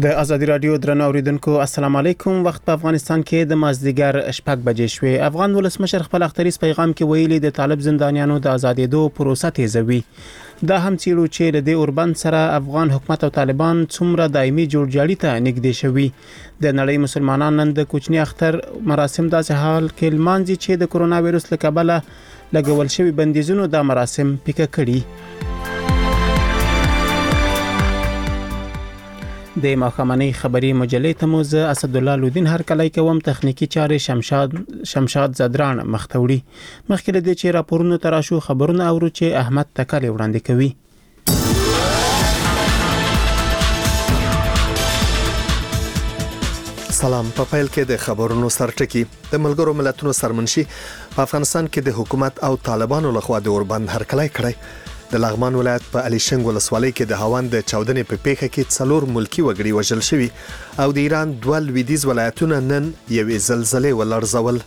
د ازادي رادیو درنو اوریدونکو السلام علیکم. وخت په افغانستان کې د مازدیګر 6 بجې شوې. افغان ولسمشر خپل اختریز پیغام کې ویلي د طالب زندانیانو د ازادېدو پروسه تیزوي. دا هم چیرو چې د اوربند سره افغان حکومت او طالبان څومره دایمي جوړجاړي ته نږدې شوي. د نړۍ مسلمانان نن د کوچني اختر مراسم داسې حال کې لمانځي چې د کرونا وایروس له کبله لګول شوی بندیزونو د مراسم پیکه کړي. د ماخامنۍ خبري مجلې ته موز اسد الله لودین هر کله کوم تخنیکی چارې شمشاد زدران مختوړي. مخکې د دې چې راپورونه تراشو خبرونه اورو چې احمد تکل وړاندې کوي. سلام. په پیل کې د خبرونو سرټکی. د ملګرو ملتونو سرمنشي په افغانستان کې د حکومت او طالبانو لخوا د اوربند هرکلی کړی. د لغمان ولایت په علي شنګ ولسوالۍ کې د هاوند د چاودنې په پیښه کې 4 ملکی وګړي وژل شوي او د ایران 2 لویدیځ ولایتونه نن یوې زلزلې ولړزول.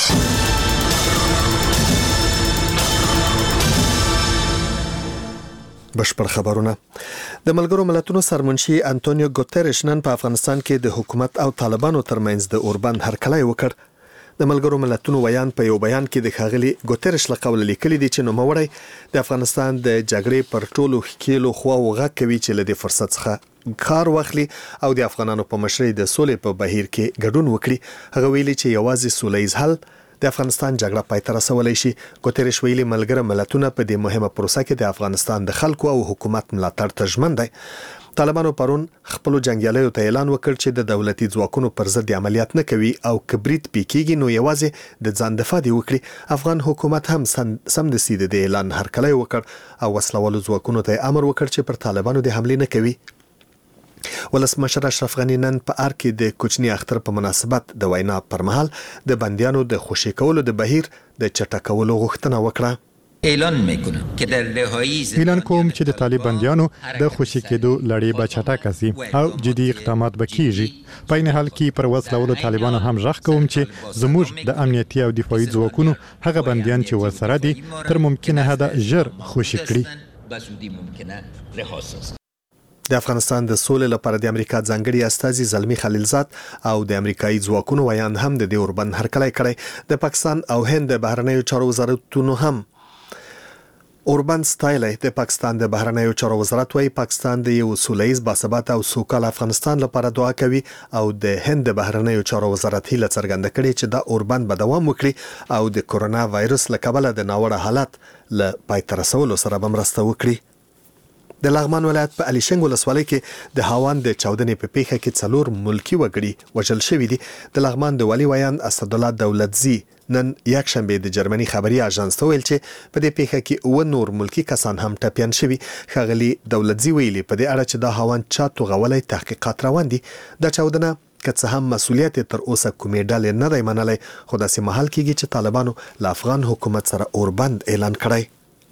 بشپړ خبرونه. د ملګرو ملتونو سرمنشي انټونیو ګوتریش نن په افغانستان کې د حکومت او طالبانو ترمنځ د اوربند هرکلی وکړ. د ملګرو ملتونو ویان په یو بیان کې د ښاغلي ګوتریش له قوله لیکلي دي چې نوموړی د افغانستان د جګړې پر ټولو ښکیلو خواوو غږ کوي چې له دې فرصت څخه کار واخلي او د افغانانو په مشرۍ د سولې په بهیر کې ګډون وکړي. هغه ویلي چې یوازې سولهییز حل د افغانستان جګړه پای ته رسولی شي. ګوتریش ویلي ملګرو ملتونه په دې مهمه پروسه کې د افغانستان د خلکو او حکومت ملاتړ ته ژمن دي. طالبانو پرون خپل جنگیالیو ته اعلان وکړ چې د دولتي ځواکونو پر ضد عملیات نه کوي او کبریت پیکيږي نو یوازې د ځان دفاع دی وکړي. افغان حکومت هم سم د سید د اعلان هرکلی وکړ او وسلوالو ځواکونو ته امر وکړ چې پر طالبانو د حمله نه کوي. ولسمشر اشرف غنی نن په ار کې د کوچني اختر په مناسبت د وینا پر مهال د بندیانو د خوشی کولو د بهیر د چټکولو غوښتنه وکړه. اعلان میکنم که در رهایی اعلان کوم چې د طالباندیانو د خوشی کېدو لړۍ به چټکه سي او جدي اقدامات به کیږي. په این حال کې پر وسلوالو طالبانو هم ژغ کوم چې زموږ د امنیتي او دفاعي ځواکونو هغه بندیان چې ورسره دي تر ممکنه حد ژر خوشی کړي. د افغانستان د سولې لپاره د امریکا ځانګړي استازي زلمی خلیلزاد او د امریکایي ځواکونو ویان هم د دې اوربند هرکلی کړی. د پاکستان او هند د بهرنیو چارو وزارتونو هم اوربند ستایلی. د پاکستان د بهرنیو چارو وزارت وايي پاکستان د یو سولهییز باثباته او سوکاله افغانستان لپاره دعا کوي او د هند د بهرنیو چارو وزارت هیله څرګنده کړې چې دا اوربند به دوام وکړي او د کرونا وایروس له کبله د ناوړه حالت له پای ته رسولو سره به مرسته وکړي. د لغمان ولایت په علي شنګ ولسوالۍ کې د هاوند د چاودنې په پیښه کې 4 ملکی وګړي وژل شوي دي. د لغمان د والی ویان اسد الله دولتزی نن یک شنبه د جرمني خبري اژانس ته ویل چې په دې پیښه کې 9 نور ملکی کسان هم ټپيان شوي. ښاغلي دولتزی ویلي په دې اړه چې دا هاوند چا توغولای تحقیقات روان دي. د چاودنه که څه هم مسؤلیت تر اوسه کومې ډلې نه دی منلی خو داسې محل کېږي چې طالبانو له افغان حکومت سره اوربند اعلان کړی.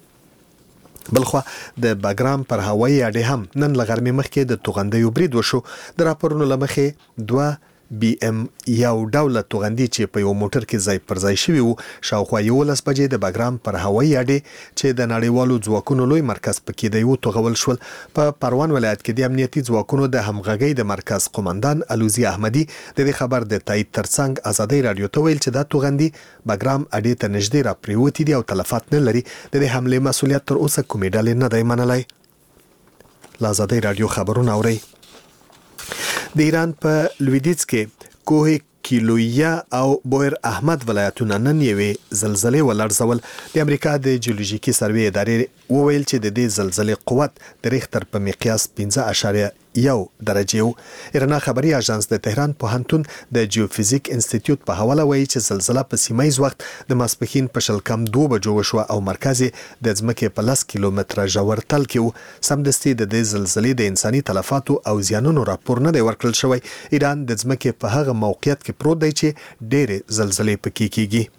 بلخوا د باګرام پر هوایي اډې هم نن له غرمې مخکې د توغندیو برید وشو. د راپورونو له مخې 2 BM یو ډوله توغندي چې په یو موټر کې ځای پر ځای شوي وو شاوخوا 11 بجې د باګرام پر هوایي اډې چې د نړیوالو ځواکونو لوی مرکز پکې دی وو توغول شول. په پروان ولایت کې د امنیتي ځواکونو د همغږۍ د مرکز قومندان علوزی احمدي د دې خبر د تایید ترڅنګ ازادي رادیو ته ویل چې دا توغندي باګرام اډې ته نږدې را پریوتي دي او تلفات نه لري. د دې حمله مسؤلیت تر اوسه کومې ډلې نه دی منلی. له ازادي رادیو خبرونه اورئ. د ایران په لویدیځ کې کوه کیلویا او بویر احمد ولایتونه نن یوې زلزلې ولړزول. د امریکا د جیولوژیکي سروې ادارې وویل چې د دې زلزلې قوت د ریختر په مقیاس 5.1 درجه و. ایرنا خبري اژانس د تهران پوهنتون د جیوفیزیک انسټیټیوټ په حواله وایي چې زلزلہ په سیمایي وخت د ماسپښین په 2 بجو وشوه او مرکز د ځمکې په 10 کیلومتره ژور تل کې و. سمدستي د دې زلزلې د انساني تلفاتو او زیانونو راپور نه دی ورکړل شوی. ایران د ځمکې په هغه موقعیت کې پروت دی چې ډېرې زلزلې پکې کیږي.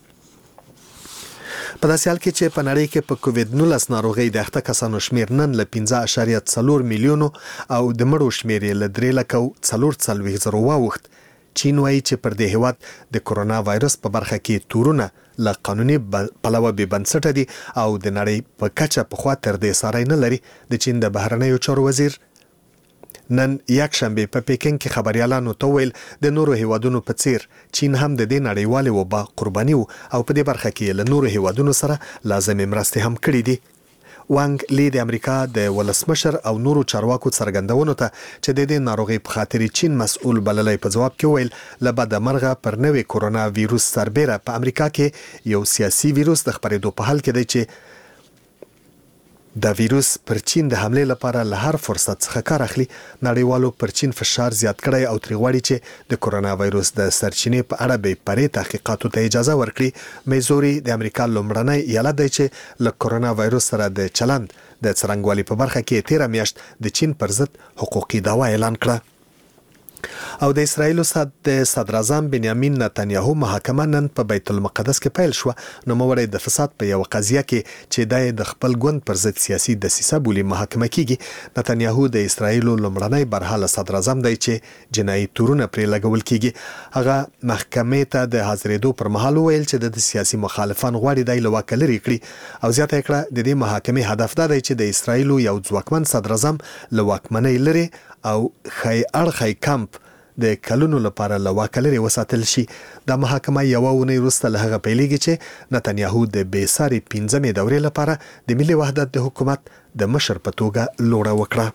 په داسې حال کې چې په نړۍ کې په کووید-19 ناروغۍ د اخته کسانو شمیر نن له 5.4 میلیونو او د مړو شمیر له 3,440,000 واوښت. چین وایي چې پر دې هیواد د کرونا وایرس په برخه کې تورونه له قانوني پلوه بې بنسټه دي او د نړۍ په کچه پخوا تر دې ساری نه لري. د چین د بهرنیو چارو وزیر نن یک شنبه په پیکینګ کې خبريالانو ته ویل د نورو هیوادونو په څیر چین هم د دې نړیوالې وبا قرباني او په دې برخه کې له نورو هیوادونو سره لازمي مرستې هم کړې دي. وانګ لی د امریکا د ولسمشر او نورو چارواکو څرګندونو ته چې د دې ناروغي په خاطر چین مسؤل بللای په جواب کې ویل لبد مرغه پر نوې کورونا وایروس سربېره په امریکا کې یو سیاسي وایروس د خبرېدو په حال کې دی چې د وایروس پر چین د حمله لپاره له هر فرصت څخه کار اخلي. نړیوالو پر چین فشار زیات کړی او تری غواړي چې د کورونا وایروس د سرچینې په اړه به پرې تحقیقاتو ته اجازه ورکړي. میزوري د امریکا لومړنی ایالت دی چې له کورونا وایروس سره د چلند د څرنګوالي په برخه کې 13 میاشت د چین پر ضد حقوقي دعوا اعلان کړه. او د اسرایل صدر اعظم بنیامین نتنیاهو محاکمه نن په بیت المقدس کې پیل شو. نو موري د فساد په یو قضیه کې چې د خپل ګوند پر ضد سیاسي دسیسه بولی محاکمه کیږي. نتنیاهو د اسرایل لومړنی برحاله صدر اعظم دی چې جنایي تورونه پرې لګول کیږي. هغه محکمې ته د حاضرېدو پر مهال ویل چې د سیاسي مخالفان غواړي د لواک لري کړي او زیاته کړه د دې محاکمې هدف دا دی چې د اسرایل یو ځواکمن صدر اعظم لواکمنۍ لري او خی اړخی کمپ د کلونو لپاره لواک لري وساتل شي. د محاکمه یو ونې وروسته له هغه پیلېږي چې نتنیاهو د بیساري 15مې دورې لپاره د ملي وحدت د حکومت د مشر په توګه لوړه وکړه.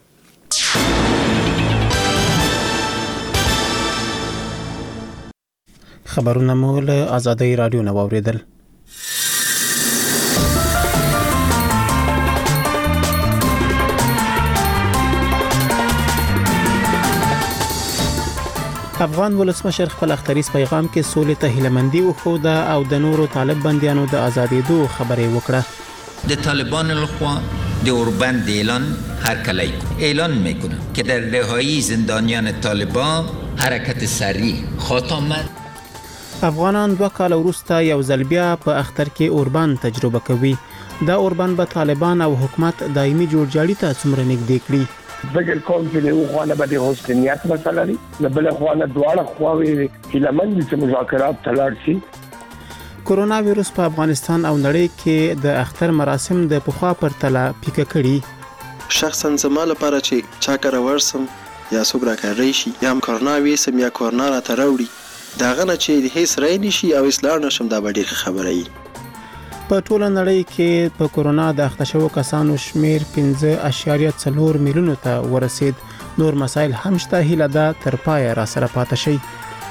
خبرونه مو له آزادۍ رادیو نه واوریدل. افغان ولسمشر خپل اختریز پیغام کې سولې ته هیلمندي وښوده او د نورو طالب بندیانو د آزادېدو خبرې وکړه. د طالبان لخوا د اوربند اعلان میکنه که در رهایی زندانیان طالبان حرکت سریع خواهد آمد. افغانان 2 کال وروسته یو ځل بیا په اختر کې اوربند تجربه کوي. دا اوربند به طالبان او حکومت دایمي جوړجاړي ته څومره نږدې کړي. فکر کوم چې له خوانه به حسن نیت مسله لري نه بل خوانه دواړه خواوې چې لمن دي مذاکرات تلاړ شي. کورونا وایروس په افغانستان او نړۍ کې د اختر مراسم د پخوا پرتله پیکه کړي. شخصا زما لپاره چې چا کار ورسم یا څوک راکړی شي یا کورونا ویسم یا کورونا را تراوړي دا غنه چې هیڅ رای نشي او اسلام نشم دا ډېر خبره ای. په ټوله نړۍ کې په کورونا د اخته شوو کسانو شمیر 15.4 میلیونو ته ورسید. نور مسایل هم شته. هیله ده تر پایه را سره پاتې شي.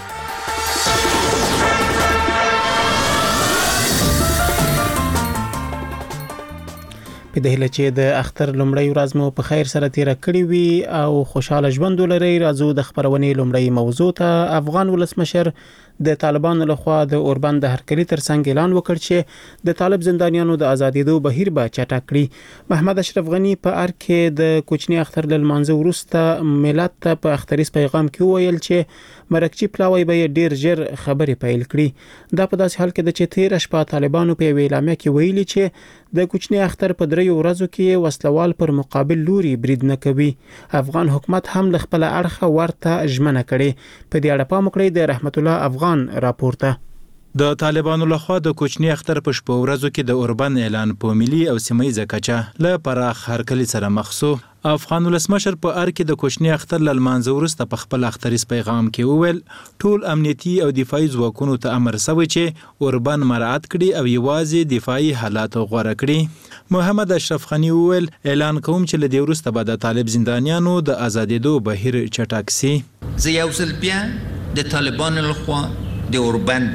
په دې هیله چې د اختر لومړی ورځ مو په خیر سره تیر کړی وي او خوشاله ژوند ولرئ. راځو د خبرونې لومړی موضوع ته. افغان ولسمشر د طالبانو لخوا د اوربند د هرکلي ترڅنګ اعلان وکړ چې د طالب زندانیانو د آزادېدو بهیر به چټک کړي. محمد اشرف غنی په ار کې د کوچنی اختر ل لمانځه وروسته ملت ته په اختریز پیغام کې ویل چې مرکچی پلاوی به ډیر ژر خبرې پیل کړي. دا په داسې حال کې د چې 13 شپه طالبانو په اعلامیه کې ویلي چې د کوچنی اختر په 3 ورځو کې وسلوال پر مقابل لوري برید نه کوي. افغان حکومت هم له خپل اړخه ورته ژمنه کړي. په دې اړه پام وکړئ د رحمت الله افغان راپورته. د طالبانو لخوا د کوچنی اختر په شپه ورځو کې د اوربند اعلان په ملي او سیمایي کچه له پراخ هرکلي سره مخ شو. افغان ولسمشر په ار کې د کوچنی اختر ل لمانځه وروسته په خپل اختریز پیغام کې وویل ټول امنیتي او دفاعي ځواکونو ته امر شوی چې اوربند مراعات کړي او یوازې دفاعي حالات غوړه کړي. محمد اشرف غنی وویل اعلان کوم چې له دې وروسته به د طالب زندانیانو د آزادېدو بهیر چټک شي. زه یو ځل بیا د طالبان لخوا د اوربند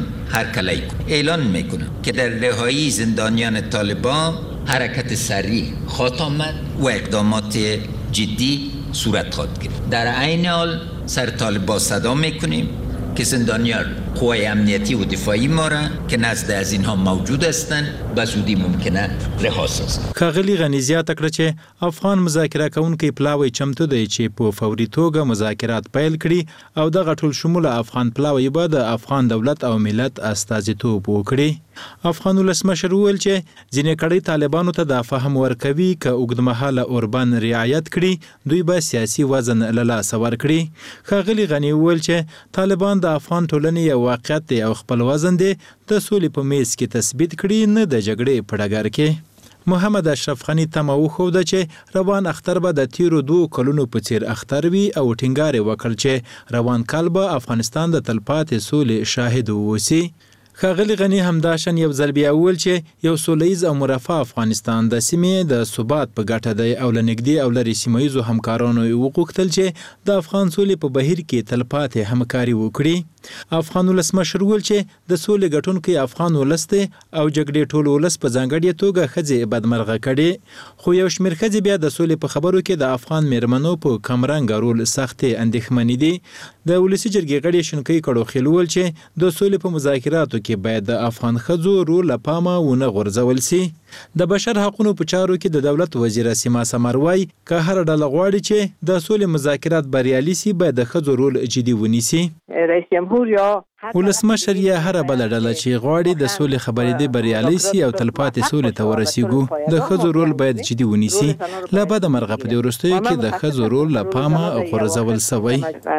اعلان میکنه که در رهایی زندانیان طالبان حرکت سریع خواهد آمد و اقدامات جدی صورت خواهد گرفت. در عین حال سر طالبان صدا میکنیم که زندانیان قوای امنیتی و دفاعی ما را که نزد از اینها موجود هستند به زودی ممکنه رها سازند. کاغلی غنی زیاته کړه چې افغان مذاکره کوونکي پلاوی چمتو دی چې په فوري توګه مذاکرات پیل کړي او د غټول شموله افغان پلاوی به د افغان دولت او ملت استازیتوب وکړي. افغان ولسمشر وویل چې ځینې کړي طالبانو ته د فهم ورکوي که اوږدمهاله اوربند رعایت کړي دوی به سیاسي وزن له لاسه ورکړي. کاغلی غنی وویل چې طالبان د افغان ټولنې یو واقعیت دی او خپل وزن دی د سولې په میز کې تثبیت کړي نه د جګړې په ډګر کې. محمد اشرف غنی تمه وښوده چې روان اختر به د تیرو 2 کلونو په څیر اختر وي او ټینګار یې وکړ چې روان کال به افغانستان د تلپاتې سولې شاهد ووسی. ښاغلي غنی همداشان یو ځل بیا وویل چې یو سولیز او مرفه افغانستان د سیمې د ثبات په ګټه دی او له نږدې او لرې سیمهییزو همکارانو یې وغوښتل چې د افغان سولې په بهیر کې تلپاتې همکاري وکړي. افغان ولسمشر وویل چې د سولې ګټونکی افغان ولس دی او جګړې ټول ولس په ځانګړې توګه ښځې بدمرغه کړي، خو یو شمېر ښځې بیا د سولې په خبرو کې د افغان میرمنو په کمرنګه رول سختې اندېښمنې دي. د ولسي جرګې غړي شینکۍ کړوخیل وویل چې د سولې په مذاکراتو کې باید د افغان ښځو رول له پامه ونه غورځول سي. د بشر حقوقو په چارو کې د دولت وزیر سیما سمر وایي که هر ډله غواړي چې د سولې مذاکرات بریالي سي باید د ښځو رول جدي ونیسي. رئیس جمهور یا ولسمشر یا هر بل ډله چې غواړي د سولې خبرې دې بریالي سي او تلپاتې سولې ته ورسیږو د ښځو رول باید جدي ونیسي. لا بعد مرغه په دې وروستیو کې د ښځو رول له پامه غورځول سوی.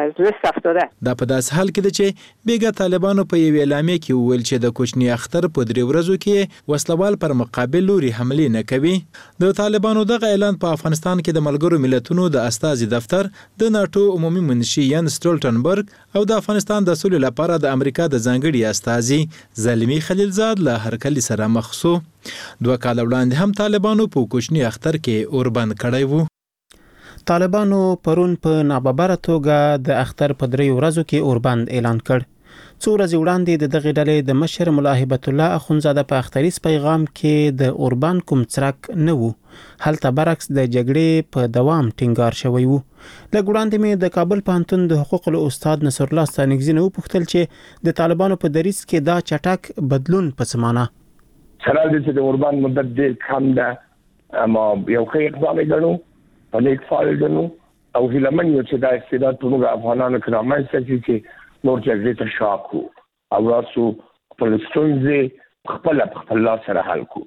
دا په داس حال کې ده چې بیګا طالبانو په یو اعلامیه کې وویل چې د کوچني اختر په 3 ورځو کې وسلوال پر مقابل لوري حمله نه کوي. د طالبانو دغه اعلان په افغانستان کې د ملګرو ملتونو د استازي دفتر، د ناتو عمومي منشي یان سټولټنبرګ او د افغانستان د سولې لپاره د امریکا د ځانګړي استازي زلمی خلیلزاد له هرکلي سره مخ شو. 2 کال وړاندې هم طالبانو په کوچني اختر کې اوربند کړی وو. طالبانو پرون په ناببره توګه د اختر په 3 ورځو کې اوربند اعلان کړ. څو ورځې وړاندې د دغې ډلې د مشر ملا هیبت الله اخونزاده په اختریز پیغام کې د اوربند کوم څرک نه وو. هلته برعکس د جګړې په دوام ټینګار شوی وو. لږ وړاندې مې د کابل پوهنتون د حقوقو استاد نصر الله ستانکزي نه وپوښتل چې د طالبانو په دریځ کې دا چټک بدلون په څه معنی؟ سره د چې د اوربند مدت ډېر کم ده، اما یو ښه اقدام یې ګڼو او نیک فعال ګڼو او هیله من یو چې دا استعداد په موږ افغانانو کې رامنځته شي چې نور جګړې ته شا کړو او راسو خپل ستونزې خپل لاس سره حل کړو.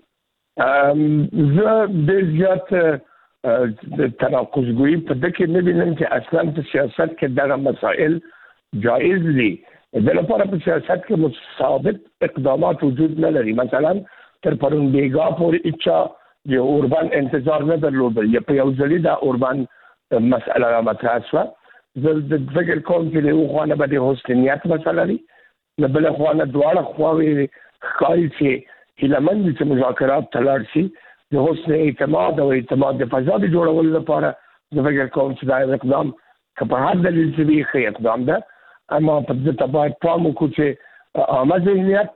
زه ډېر زیات د تناقضګویي په دې کې نه وینم چې اصلا په سیاست کې دغه مسائل جایز دي. د لپاره په سیاست کې متثابت اقدامات وجود نه لري. مثلا تر پرون بیګا پورې اچا د اوربند انتظار نه درلودل یا په یو ځلې د اوربند مسأله را مطرح شوه. زه د فکر کوم چې له یو خوانه به د حسن نیت مسله لري، له بل خوانه دواړه خواوې ښکاري چې هیلهمند دي چې مذاکرات ته لاړ شي. د حسن اعتماد او اعتماد د فضا د جوړولو لپاره زه فکر کوم چې دا اقدام که په هر دلیل چې وي ښه اقدام ده، اما په دې ته باید پام وکړو چې عامه ذهنیت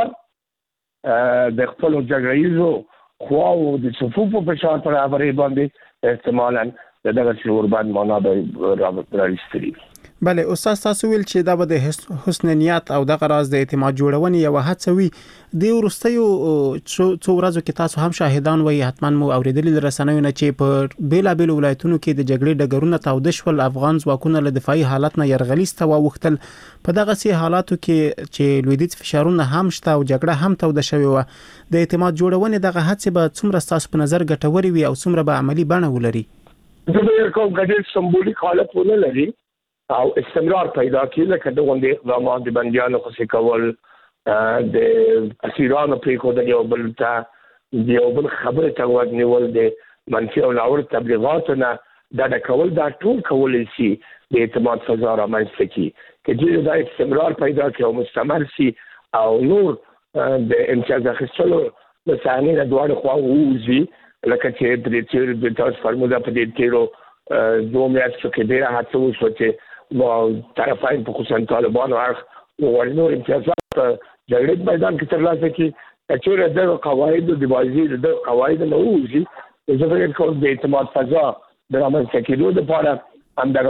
فشار د خپلو جګړه ییزو خواو د صفوفو فشار پر هغې باندې احتمالاً دغه اوربند معنا به راوستري. بله استاد، تاسو ویل چې دا به د حسن نیت او دغه راز د اعتماد جوړونې یو هڅه وي. د وروستیو څو ورځو کې تاسو هم شاهدان وئ، حتما مو اوریدلي له رسنیو نه چې په بیلابیلو ولایتونو کې د جګړې ډګرونه تاوده شول، افغان ځواکونه له دفاعي حالت نه یرغلیز ته واوښتل. په دغسې حالاتو کې چې لویدیځ فشارونه هم شته او جګړه هم توده شوې وه، د اعتماد جوړونې دغه هڅې به څومره ستاسو په نظر ګټورې وي او څومره به عملي بڼه ولري؟ زه فکر کوم ګډ سمبولیک حالت ونه لري او استمرار پیدا کړي، لکه د غونډې اقدامات د بندیانو خوشي کول، د اسیرانو پرېښودل، یو بل ته د یو بل خبرې ته غوږ نیول، د منفي او ناوړه تبلیغاتو نه ډډه کول، دا ټول کولی شي د اعتماد فضا رامنځته کړي. که چېرې دا استمرار پیدا کړي او مستمر شي او نور د امتیاز اخیستلو د صحنې نه دواړه خواوې ووځي، لکه چې د تیرو د تاسو فرموده په دې تیرو 2 میاشتو کې ډېره هڅه وشوه چې طرفین په خصوصا طالبانو اړخ وغواړي نور امتیازات په جګړې میدان کې ترلاسه کړي. که چېرې دغه قواعدو د بازي د قواعدو نه ووځي، زه فکر کوم د اعتماد فضا د رامنځته کېدو دپاره همدغه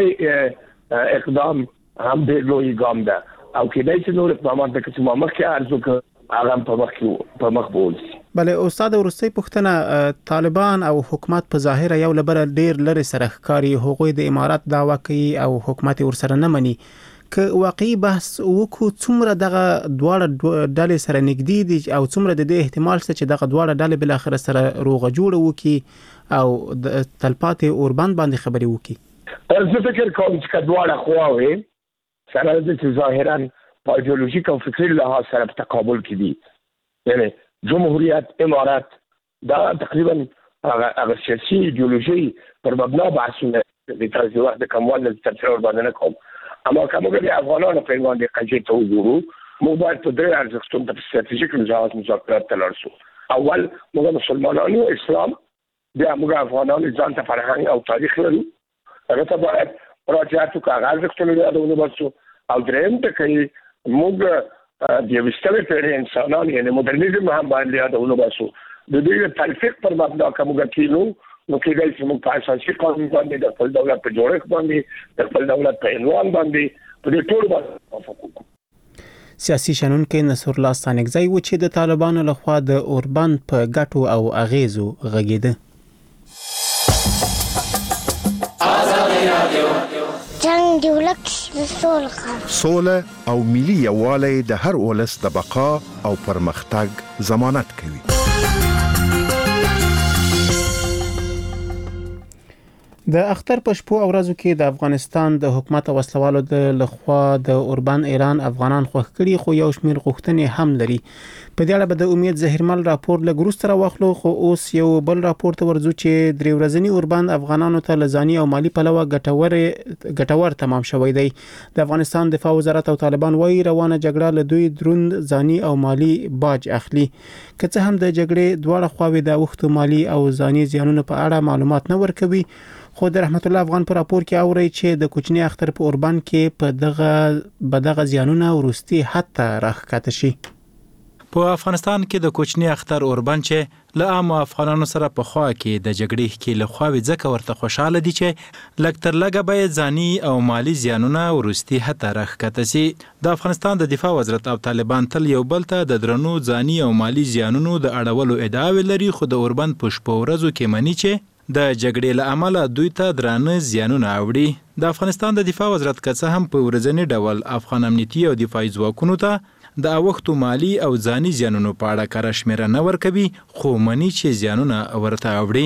اوسنی اقدام هم ډېر لوی ګام ده او کېدای شي نور اقدامات لکه چې ما مخکې عرض وکړ هغه په مخ بول شي. بله استاد، وروستۍ پوښتنه، طالبان او حکومت په ظاهره یو له بله ډېر لرې سره ښکاري، هغوی د امارات دعوه کوي او حکومت یې ورسره نه مني. که واقعي بحث وکړو، څومره دغه دواړه ډلې سره نږدې دي او څومره د دې احتمال شته چې دغه دواړه ډلې بالاخره سره روغه جوړه وکړي او د تلپاتې اوربند باندې خبرې وکړي؟ زه فکر کوم چې دواړه خواوې سره د چې ظاهراً په ایدئولوژیک او فکري لحاظ سره په تقابل کې دي، یعنی جمهوریت، امارات دا تقریبا هغه سیاسي ایدئولوژي پر مبنا بحثونه د تاسو وخت د کوموال د تفسیر باندې نه کوم اما کومه د افغانانو په وړاندې قضیه ته وګورو موږ باید په درې ارزښتونو په ستراتیژیک لحاظ مذاکرات ته لاړ شو. اول موږ مسلمانانو اسلام بیا موږ افغانانو ځان ته فرهنګ او تاریخ لرو هغه ته باید راځو چې هغه ارزښتونه یادونه وسو او درېم ته کوي موږ د وستلې پیړۍ انسانان یعنی مدرنیزم هم باندې یادونه وسو د دې تلفیق پر مبنا کومه کینو نو کېدای شي موږ په اساسي قانون باندې د خپل دولت په جوړښت باندې د خپل دولت په عنوان باندې په دې ټول باندې موافق وکړو. سیاسي شنونکي نصر الله ستانکزی و چې د طالبانو لخوا د اوربند په ګټو او اغیزو غږیده. جنگ دی ولک سوله او ملي یووالی د هر ولس د بقا او پرمختګ ضمانت کوي. د اختر په شپو او ورځو کې د افغانستان د حکومت او وسلوالو د لخوا د اوربند اعلان افغانان خوښ کړي خو یو شمېر غوښتنې هم لري. په دې اړه به د امید زهرمل راپور له ګروس سره واخلو خو اوس یو بل راپور ته ورځو چې درې ورځنی اوربند افغانانو ته لزاني او مالی پلوه ګټور تمام شوی دی. د افغانستان دفاع وزارت او طالبان وايي روانه جګړه له دوی دروند ځاني او مالی باج اخلي. که څه هم د جګړې دواړه خواوې د وخت مالی او ځاني زیانونو په اړه معلومات نه ورکوي خو د رحمت الله افغان په راپور کې اوري چې د کوچنی اختر په اوربند کې په دغه زیانونه ورستي حتی راخکته شي. په افغانستان کې د کوچنی اختر اوربند چې له عام افغانانو سره په خوا کې د جګړې کې له خواوې ځکه ورته خوشاله دي چې لږ تر لږه به ځاني او مالی زیانونه ورستي حتی راخکته شي. د افغانستان د دفاع وزارت او طالبان تل یو بل ته د درنو ځاني او مالی زیانونو د اړولو ادعاوې لري خو د اوربند په شپو ورځو کې مني چې د جګړې له امله دوی ته درانه زیانونه اوړي. د افغانستان د دفاع وزارت که څه هم په ورځنی ډول افغان امنیتي او دفاعي ځواکونو ته د اوښتو مالی او ځاني زیانونو په اړه کره شمیره نه ورکوي خو مني چې زیانونه ورته اوړي.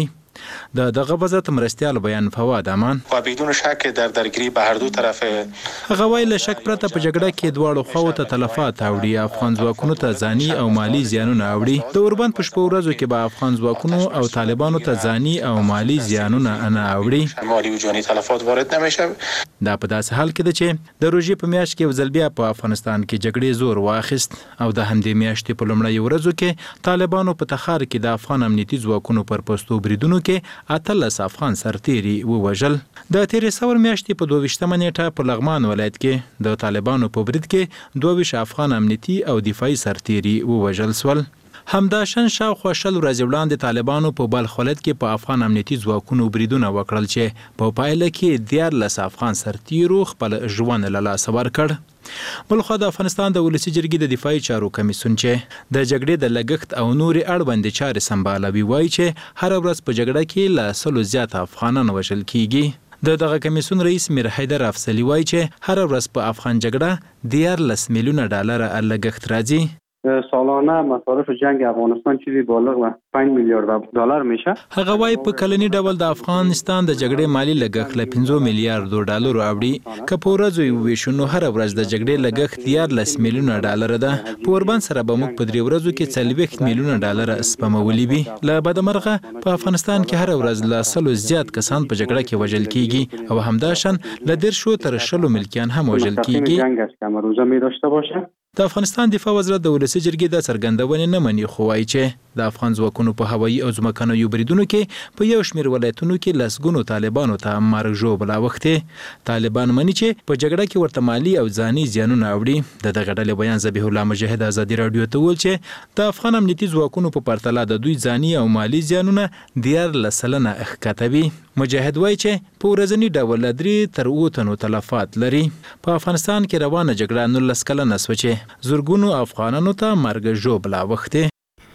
دغه وزارت مرستیال بیان فواد امان و بدون شک در درگیری به هر دو طرف هغه ویل شک پرته په جګړه کې دواړو خواو ته تلفات اوړي افغان ځواکونو ته ځاني او مالی زیانونه اوړي. د اوربند په شپو ورځو کې به افغان ځواکونو او طالبانو ته ځاني او مالی زیانونه نه اوړي. مالی و جانی تلفات وارد نمیشه. دا په داسې حال کې ده چې د روژې په میاشت کې ځل بیا په افغانستان کې جګړې زور واخیست او د همدې میاشتې په لومړۍ ورځو کې طالبانو په تخار کې د افغان امنیتي ځواکونو پر پوستو بریدونو کې 18 افغان سرتیري ووژل. د تیرې سور میاشتې په 22 نیټه په لغمان ولایت کې د طالبانو په برید کې 22 افغان امنیتي او دفاعي سرتیري ووژل سول. همداشان شاوخوا 20 ورځې وړاندې طالبانو په بلخ ولایت کې په افغان امنیتي ځواکونو بریدونه وکړل چې په پایله کې 14 افغان سرتیرو خپل ژوند له لاسه ورکړ. بلخوا د افغانستان د ولسي جرګې د دفاعي چارو کمیسیون چې د جګړې د لګښت او نورې اړوندې چارې سمبالوي وایي چې هر ورځ په جګړه کې له 100 زیات افغانان وژل کیږي. دغه کمیسیون رئیس میر حیدر افضلی وایي چې هر ورځ په افغان جګړه 14 میلیون ډالر لګښت راځي. سالانه مصارف جنگ افغانستان چیزی بالغ 5 میلیارد دلار میشه. هغه وايي په کلنی ډول د افغانستان د جګړې مالی لګښت له 15 میلیارډ ډالر اوړي. که په ورځو ویشو نو هر ورځ د جګړې لګښت 14 میلیون ډالر ده. په اوربند سره به موږ په 3 ورځو کې 40 میلیون ډالر سپمولي وي. له بدمرغه په افغانستان کې هر ورځ له 100 زیات کسان په جګړه کې وژل کیږي او همداشان له 10 تر 20 ملکیان هم وژل کیږي. جنگ است که روزه می داشته باشه. د افغانستان دفاع وزارت د ولسي جرګې د څرګندونې نه مني خو وايي چې د افغان ځواکونو په هوایي او ځمکنیو بریدونو کې په یو شمېر ولایتونو کې لسګونو طالبانو ته مرګ ژوبله اوښتې. طالبان مني چې په جګړه کې ورته مالي او ځاني زیانونه اوړي. د دغه ډلې بیان ذبیح الله مجاهد ازادي راډیو ته وویل چې د افغان امنیتي ځواکونو په پرتله د دوی ځاني او مالي زیانونه 14% ښکته وي. مجاهد وایي چې په ورځني ډول 3 تر 8 تنو تلفات لري. په افغانستان کې روانه جګړه 19 کلنه شوه چې زرګونو افغانانو ته مرګ ژوبله اوښتې.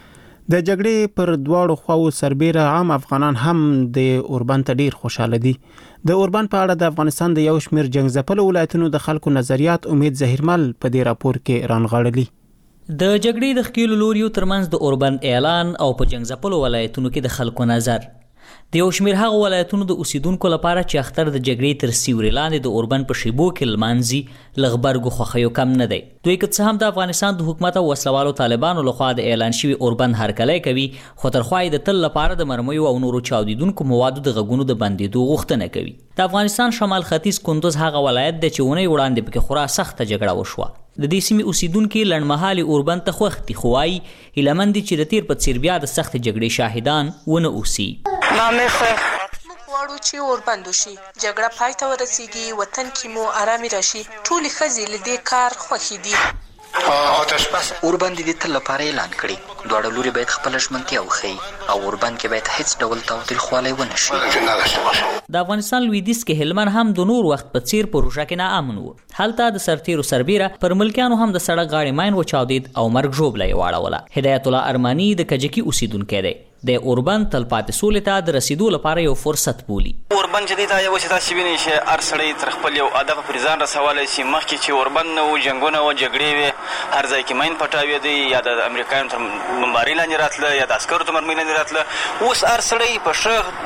د جګړې پر دواړو خواو سربېره عام افغانان هم د اوربند ته ډیر خوشاله دي. د اوربند په اړه د افغانستان د یو شمېر جنګ ځپلو ولایتونو د خلکو نظریات امید زهرمل په دې راپور کې رانغاړلي. د جګړې د ښکېلو لوریو ترمنځ د اوربند اعلان او په جنګ ځپلو ولایتونو کې د خلکو نظر. د یو شمېر هغه ولایتونو د اوسیدونکو لپاره چې اختر د جګړې تر سیوري لاندې د اوربند په شیبو کې لمانځي له غبرګو خوښیو کم نه دی. دوی که څه هم د افغانستان د حکومت او وسلوالو طالبانو لخوا د اعلان شوي اوربند هرکلی کوي، خو تر خوا یې د تل لپاره د مرمیو او نورو چاودیدونکو موادو د غږونو د بندېدو غوښتنه کوي. د افغانستان شمال ختیځ کندوز هغه ولایت دی چې اونۍ وړاندې پکې خورا سخته جګړه وشوه. د دې سیمې اوسیدونکي لنډمهالي اوربند ته خوښ دي، خو وایي هیله مند دي چې د تیر په څیر بیا د سختې جګړې شاهدان ونه اوسي. غواړو چې اوربند وشي، جګړه پای ته ورسیږي، وطن کې مو آرامي راشي. ټولې ښځې له دې کار خوښې دي. اوربند دې تل لپاره اعلان کړي. دواړه لوري باید خپله ژمنتیا وښیي او اوربند کې باید هیڅ ډول تاوتریخوالی ونه شي. د افغانستان لویدیځ کې هلمند هم د نور وخت په څیر پروژه کې ناامن و. هلته د سرتیرو سربیره پر ملکیانو هم د سړک غاړې ماین وچاودید او مرګ ژوبله یې واړوله. هدایت الله ارماني د کجکي اوسیدونکی دی. د اوربند تلپاتې سولې ته د رسیدو لپاره یو فرصت بولي. اوربند چې دی دا یو چې تاسې وینئ چې هر سړی تر خپل یو هدف پورې ځان رسولی شي. مخکې چې اوربند نه و، جنګونه و، جګړې وې، هر ځای کې ماین پټاوېدی، یا د امریکایانو تر بمبارۍ لاندې راتله، یا د عسکرو تر مرمۍ لاندې راتله. اوس هر سړی په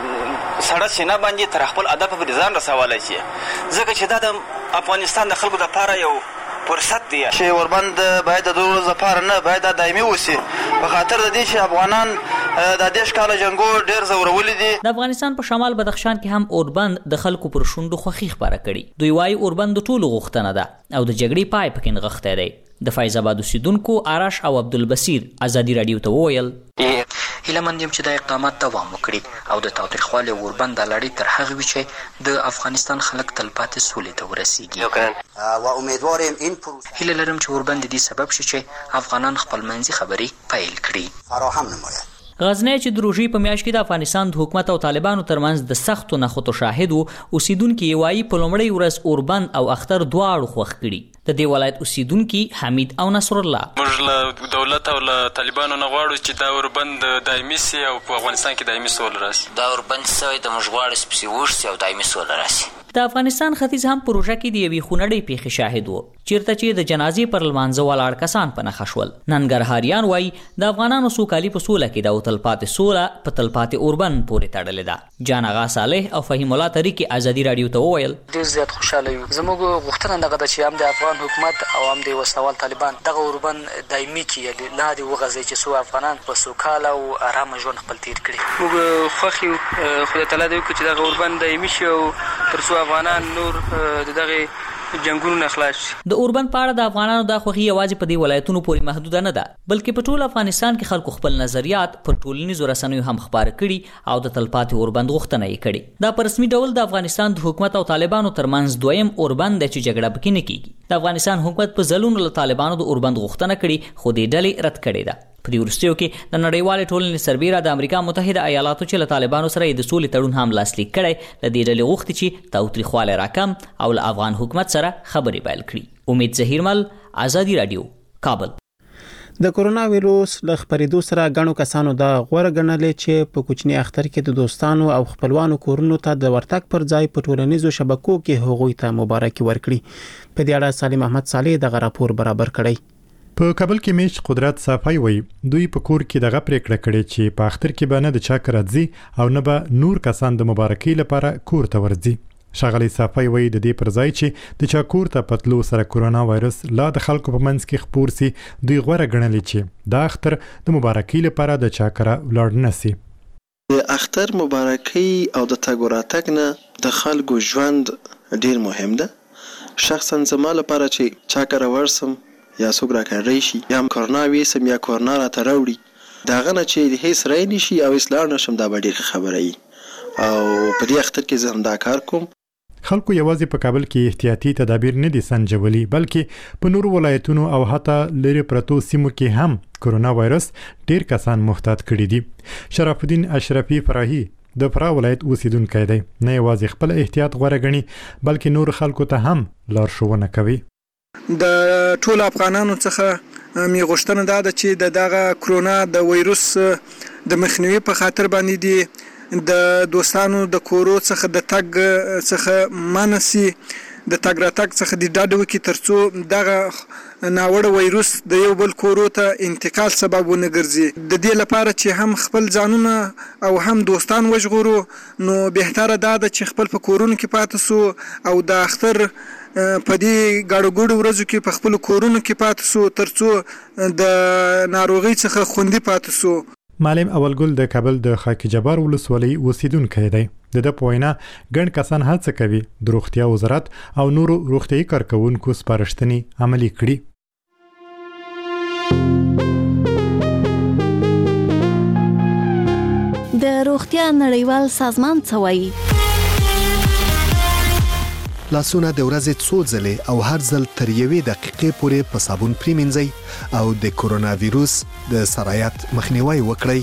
ښه سړه سینه باندې تر خپل هدف پورې ځان رسولی شي، ځکه چې دا د افغانستان د خلکو دپاره یو فرصت دی چې اوربند باید د 2 ورځو لپاره نه، باید دا دایمي وسي، په خاطر د دې چې افغانان د 10 کاله جنګو ډېر ځورولي دي. د افغانستان په شمال بدخشان کې هم اوربند د خلکو پر شونډو خوښي خپره کړي. دوی وایي اوربند د ټولو غوښتنه ده او د جګړې پای پکې نغښتی دی. د فیض آباد اوسیدونکو آرش او عبدالبصیر ازادي راډیو ته وویل هیله مند یم چې دا اقدامات دوام وکړي او د تاوتریخوالي اوربند دا لړۍ تر هغې وي چې د افغانستان خلک تلپاتې سولې ته ورسیږي. و امیدواریم این هیله لرم چې اوربند دې سبب شي چې افغانان خپل منځي خبرې پیل کړي. فراهم نماید. غزنی چې د روژې په میاشت کې د افغانستان د حکومت او طالبانو ترمنځ د سختو نښتو شاهد و، اوسیدونکي یې وایي په لومړۍ ورځ اوربند او اختر دواړو خوښ کړي. د دې ولایت اوسیدونکي حمید او نصر الله: موږ له دولت او له طالبانو نه غواړو چې دا اوربند دایمي سي او په افغانستان کې دایمي سوله راسي. دا اوربند سوی د موږ غواړو چې پسې وشي او دایمي سوله راسي. د افغانستان ختیځ هم پروژه کې د یوې خونړۍ پیښې شاهد و، چیرته چې د جنازې پر لمانځه ولاړ کسان په نښه شول. ننګرهاریان وایي د افغانانو سوکالي په سوله کې ده او تلپاتې سوله په تلپاتې اوربند پورې تړلې ده. جان آغا صالح او فهیم الله طریقې ازادي راډیو ته وویل ډېر زیات خوشحاله یو. زموږ غوښتنه دغه ده چې هم د افغان حکومت او هم د وسلوال طالبان دغه اوربند دایمي کړي، لاندې وغځوي چې څو افغانان په سوکاله او ارامه ژوند خپل تیر کړي. موږ خوښ یو، خدای تعالی دې وکړي چې دغه اوربند دایمي شي او تر څو افغانان نور دغه جنگونو نه خلاص شي. د اوربند په اړه د افغانانو دا خوښي یوازې په دې ولایتونو پورې محدوده نه ده، بلکې په ټول افغانستان کې خلکو خپل نظریات پر ټولنیزو رسنیو هم خپاره کړي او د تلپاتې اوربند غوښتنه یې کړې. دا په رسمي ډول د افغانستان د حکومت او طالبانو ترمنځ دویم اوربند دی چې جګړه پکې نه کیږي. د افغانستان حکومت په ځلونو له طالبانو د اوربند غوښتنه کړې، خو دې ډلې رد کړې ده. په دې وروستیو کې د نړیوالې ټولنې سربیره د امریکا متحده ایالاتو چې له طالبانو سره د سولې تړون هم لاسلیک کړی، له دې ډلې غوښتي چې تاوتریخوالی راکم او له افغان حکومت سره خبرې پیل کړي. امید ظهیرمل، ازادي راډیو، کابل. د کورونا وایروس له خپرېدو سره غنو کسانو دا غوړه ګڼلې چې په کوچني اختر کې د دوستانو او خپلوانو کورونو ته د ورتګ پر ځای په ټولنیزو شبکو کې هغوی ته مبارکي ورکړي. په دې اړه سالم احمد صالح دغه راپور برابر کړی. په کابل کې میش قدرت صافای وای دوی په کور کې دغه پریکړه کړې چې په اختر کې به نه د چا کرځي او نه به نور کسان د مبارکۍ لپاره کور ته ورځي. ښاغلی صافای وای د دې پر ځای چې د چا کور ته پتلو سره کورونا وایرس لا د خلکو په منځ کې خپور سي، دوی غوړه ګڼلې چې دا اختر د مبارکۍ لپاره د چا کره ولاړ نه سي. د اختر مبارکۍ او د تګ راتګ نه د خلکو ژوند ډیر مهم ده. شخصا زما لپاره چې چا کره ورسم یا څوک راکړی شي یا هم کورنا ویسم یا کورنا راته راوړي، د هغه نه چې هیڅ رای نه شي او هیڅ لاړ نه شم، دا به ډېره خبره وي. او په دې اختر کې زه هم دا کار کوم. خلکو یوازې په کابل کې احتیاطي تدابیر نه دي سنجولي، بلکې په نورو ولایتونو او حتی لرې پرتو سیمو کې هم کورونا وایرس ډېر کسان محتاط کړي دي. شرف الدین اشرفي فراهي د فراه ولایت اوسیدونکی دی، نه یوازې خپل احتیاط غوره ګڼي بلکې نور خلکو ته هم لارښوونه کوي. د ټول افغانانو څخه می غوښتنه ده چې دغه کرونا د وایروس د مخنیوي په خاطر باندې دي د دوستانو د کورو څخه د تګ څخه منع سي، د تګ راتګ څخه د ډاډ وکړي ترڅو دغه ناوړه وایروس د یو بل کورو ته انتقال سبب ونه ګرځي. د دې لپاره چې هم خپل ځانونه او هم دوستان وژغورو نو بهتره دا ده چې خپل په کورونو کې پاتې سو او د اختر په دې ګاډو ګوډو ورځو کې په خپل کورونو کې پاتې سو ترڅو د ناروغي څخه خوندي پاتې سو. معلم اولګل د کابل د خاکی جبار ولسوالۍ اوسیدونکی دی. د په وینا ګڼ کسان هڅه کوي د روغتیا وزارت او نورو روغتیايي کارکونکو سپارښتنې عملي کړي. د روغتیا نړیوال سازمان څه وایي؟ لاسونه د ورځې څو ځلې او هر ځل تر یوې دقیقې پورې په صابون پریمنځئ او د کورونا ویروس د سرایت مخنیوي وکړئ.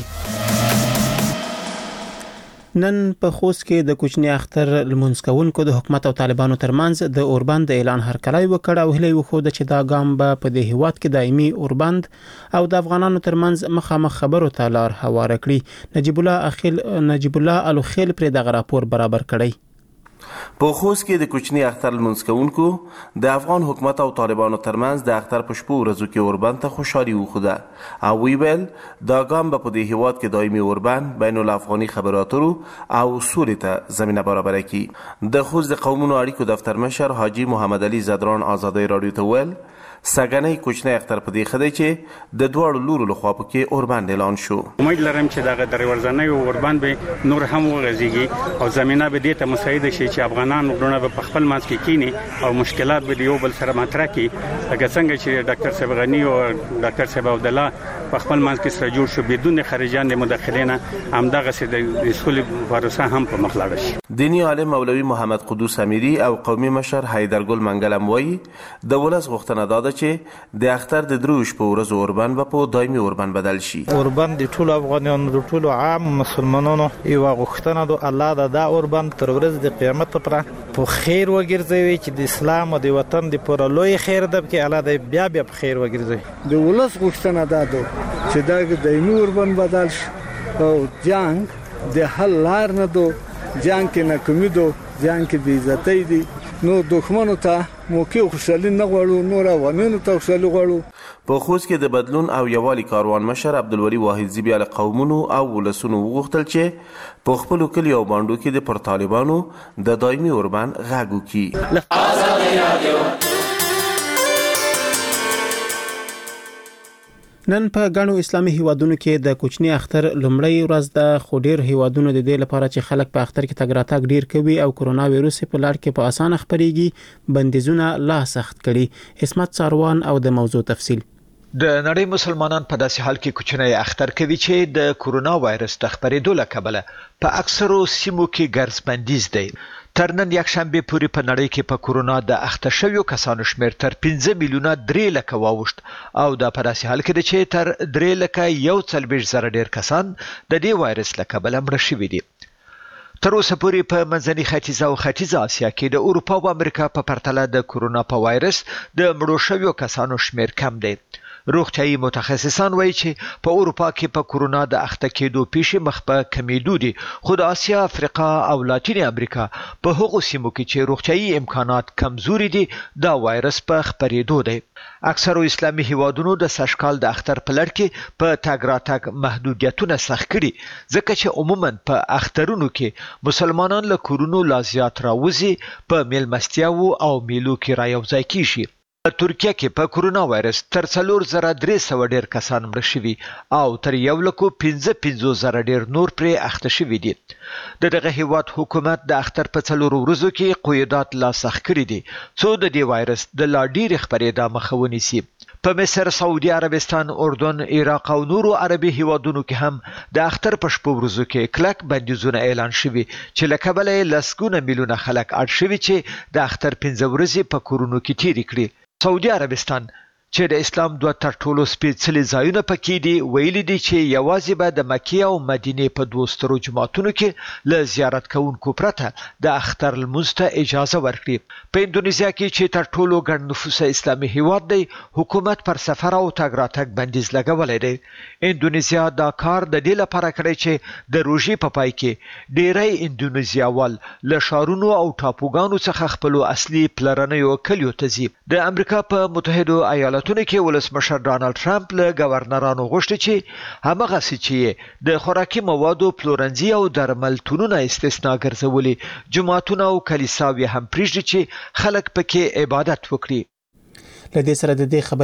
نن په خوست کې د کوچني اختر لمونځ کوونکو د حکومت او طالبانو ترمنځ د اوربند د اعلان هرکلی وکړ او هیله وښوده چې دا ګام به په دې هیواد کې دایمي اوربند او د افغانانو ترمنځ مخامخ خبرو ته لار هواره کړي. نجیب الله الوخیل پر دغه راپور برابر کړی. په خوست کې د کوچني اختر لمونځ کوونکو د افغان حکومت او طالبانو ترمنځ د اختر په شپو ورځو کې اوربند ته خوشحالي وښوده او ویل دا ګام به په دې هیواد کې دایمي اوربند بین الافغاني خبرو اترو او سولې ته زمینه برابره کړي. د خوست د قومونو اړیکو دفتر مشر حاجی محمد علي زدران آزادۍ رادیو ته ویل سګنۍ کوچنی اختر په دې خدای چې د دواړو لورو لخوا پکې اوربند اعلان شو. امید لرم چې دغه درې ورځنی اوربند به نور هم وغځيږي او زمينه به دې ته مساعده شي چې افغانان وګړو به په خپل منځ کې کینی او مشکلات به یو بل سره مطرح کړي. لکه څنګه چې ډاکټر صاحب غنی او ډاکټر صاحب عبد الله په خپل منځ کې سره جوړ شو بدون خارجان مداخلین همدغه سي د اسکول پروسه هم په مخ لاړ شي. دینی عالم مولوی محمد قدوس امیری او قومي مشر حیدرګل منګلم وایي د ولس غوښتنه ده چې د اختر د دروش په ورځو اوربند به په دایمي اوربند بدل شي. اوربند د ټولو افغانانو د ټولو عام مسلمانانو یو غوښتنه ده الله دا اوربند تر ورځې د قیامت لپاره په خیر وګرځوي چې د اسلام او د وطن د پر لوی خیر ده کې الله دې بیا په خیر وګرځوي. د ولس غوښتنه ده چې دا دایمي اوربند بدل شي او جنگ د حل لار نه دو جنگ کې ناکامي دو جنگ کې بې عزتۍ دي نو دښمنو ته موقع خوشالي نه غواړو نور افغانانو ته خوشالي غواړو. په خوست کې د بدلون او یوالي کاروان مشر عبدالولي واحد زیبی له قومونو او ولسونو وغوښتل چې په خپل کلی او باندو کې د پر طالبانو د دایمي اوربند غږ وکړي. نن په غاڼو اسلامي هیوادونو کې د کوچني اختر لومړی ورځ د خودیر هیوادونو د دې لپاره چې خلک په اختر کې تګ راتګ ډیر کوي او کورونا وایروس په لړ کې په اسانه خبريږي بندیزونه لا سخت کړي. اسمت ساروان او د موضوع تفصیل. د نړۍ مسلمانان په داسې حال کې کوچنی اختر کوي چې د کورونا وایرس د خپرېدو له کبله په اکثرو سیمو کې ګرځ بندیز دی. تر نن یکشنبه پورې په نړۍ کې په کورونا د اخته شویو کسانو شمېر تر 15 میلیونه 3 لکه واوښت او د په داسې حال کې دی چې تر 3 لکه 140 زره ډیر کسان د دې وایرس له کبله مړه شوي دي. تر اوسه پورې په منځني ختیځ او ختیځ اسیا کې د اروپا او امریکا په پرتله د کورونا په وایرس د مړو شویو کسانو شمېر کم دی. روغتیايي متخصصان وایي چې په اروپا کې په کورونا د اخته کېدو پیښې مخ په کمیدو دي خو د اسیا افریقا او لاتین امریکا په هغو سیمو کې چې روغتیايي امکانات کمزوري دي دا وایرس په خپرېدو دی. اکثرو اسلامي هیوادونو د سږکال د اختر په لړ کې په تګ راتګ محدودیتونه سخت کړي ځکه چې عموما په اخترونو کې مسلمانان له کورونو لا زیات راوځي په میلمستیاو او میلو کې را یوځای کیږي. په ترکیه کې په کورونا وایرس تر 4300 ډیر کسان مړه شوي او تر 1,55,000 ډیر نور پرې اخته شوي دي. دغه هیواد حکومت د اختر په 4 ورځو کې قیودات لا سخت کړي دي څو د دې وایرس د لا ډیر خپرېدا مخه ونیسي. په مصر، سعودي عربستان، اردن، عراق او نورو عربي هیوادونو کې هم د اختر په شپو ورځو کې کلک بندیزونه اعلان شوي چې له کبله لسګونه میلیونه خلک اړ شوي چې د اختر 15 ورځې په کورونو کې تیرې کړي. سعودي عربستان چې د اسلام دوه تر ټولو سپېڅلي ځایونه پکې دي ویلي دي چې یوازې به د مکې او مدینې په دوه سترو جوماتونو کې له زیارت کوونکو پرته د اختر لمونځ ته اجازه ورکړي. په اندونیزیا کې چې تر ټولو ګڼ نفوسه اسلامي هیواد دی حکومت پر سفر او تګ راتګ بندیز لګولی دی. اندونیزیا دا کار د دې لپاره کړی چې د روژې په پای کې ډیری اندونیزیاوال له ښارونو او ټاپوګانو څخه خپلو اصلي پلرنیو کلیو ته ځي. د امریکا په متحدو ایالتونو کې ولسمشر ډانلډ ټرمپ له گورنرانو غوښتي چې همغسې چې د خوراکي موادو پلورنځي او درملتونونه استثنا ګرځولي جوماتونه او کلیساوې هم پرېږدي چې خلک پکې عبادت وکړي. له دې سره د دې خبرې